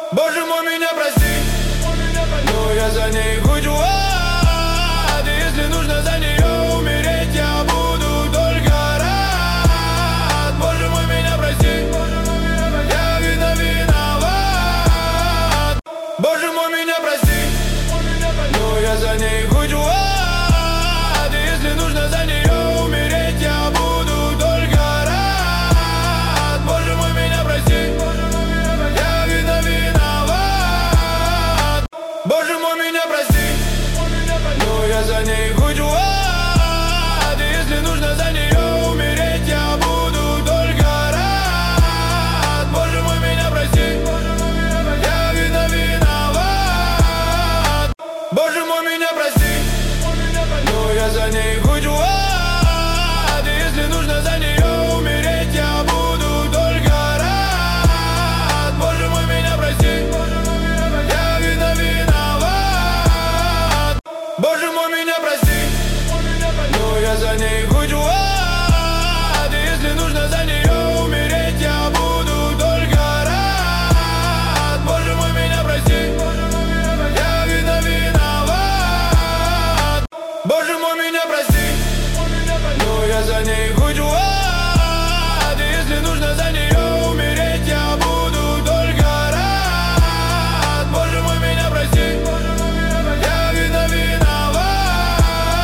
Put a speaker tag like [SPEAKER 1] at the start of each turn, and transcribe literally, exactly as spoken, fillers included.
[SPEAKER 1] Боже мой, меня прости, но я за ней хочу ад. И если нужно за нее умереть, я буду только рад. Боже мой, меня прости, я видно виноват. Боже мой, меня прости, но я за ней хочу ад.